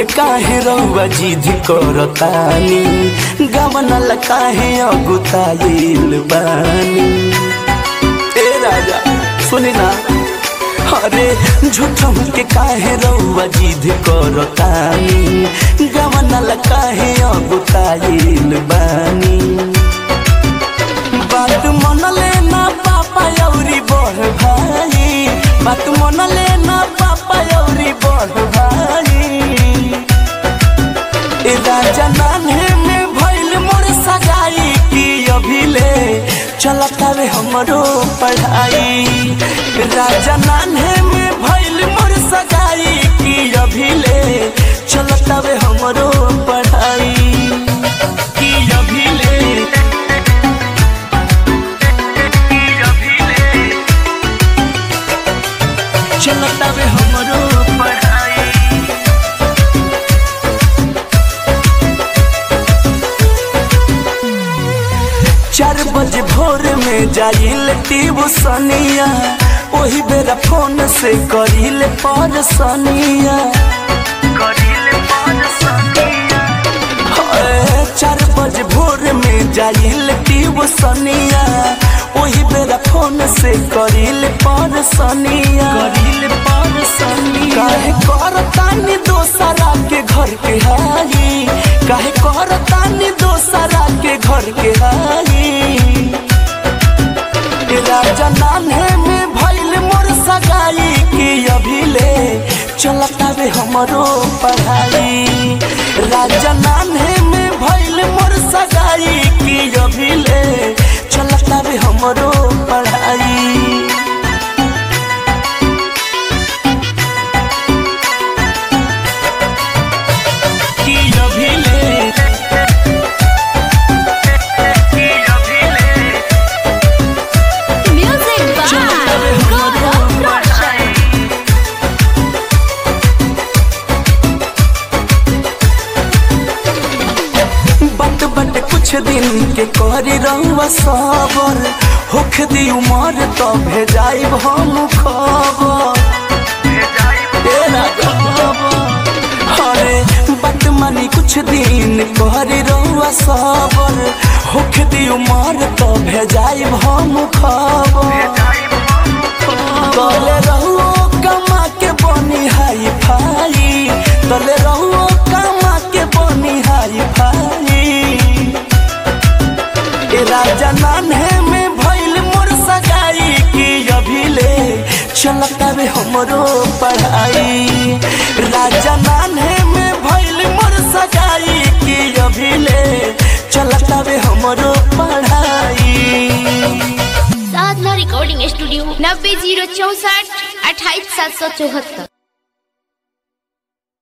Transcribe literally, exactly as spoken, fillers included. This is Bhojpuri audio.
के काहे रउआ जिद करतानी गमनल काहे अगुताइल बानी। ए राजा सुनी ना, अरे झूठों के काहे रउआ जिद करतानी गमनल काहे अगुताइल बानी। बात मनले ना पापा औरी बड़ भाई, बात मनले ना पापा औरी बड़ भाई। ए राजा नान्हे में भइल मोर सगाई की अभिले चलतावे हमरो पढ़ाई। राजा नान्हे में भइल मोर सगाई की अभिले चलतावे हमरो पढ़ाई की अभिले चलतावे हमरो पढ़ाई। चार बजे भोर में जाइल ट्यूशनिया, वही बेरा फोन से करिल परसनिया। चार बजे भोर में जाइल ट्यूशनिया, वही बेरा फोन से करिल परसनिया। काहे करतानी दोसरा के घर के हाई, काहे करतानी दोसरा के घर के हाई। राजा नान्हे में भइल मोर सगाई की अभिले चलतावे हमरो पढ़ाई। राजा नान्हे में भइल मोर सगाई की अभिले चलतावे हमरो पढ़ाई की अभिले कुछ दिन के करी रहुआ सबर, होख दी उमर तो भेजाइब हम खबर। अरे बात मानी कुछ दिन करी रहुआ सबर, होख दी उमर तो भेजाइब हम खबर। तले रहुओ कमा के बनी हाई फाई, तले रहुओ कमा के बनी हाई फाई। राजा नान्हे में भइल मोर सगाई की अभिले चलतावे हमरो पढ़ाई। राजा नान्हे में भइल मोर सगाई की अभिले चलतावे हमरो पढ़ाई। साधना रिकॉर्डिंग स्टूडियो नब्बे जीरो चौसठ अट्ठाईस सात सौ चौहत्तर।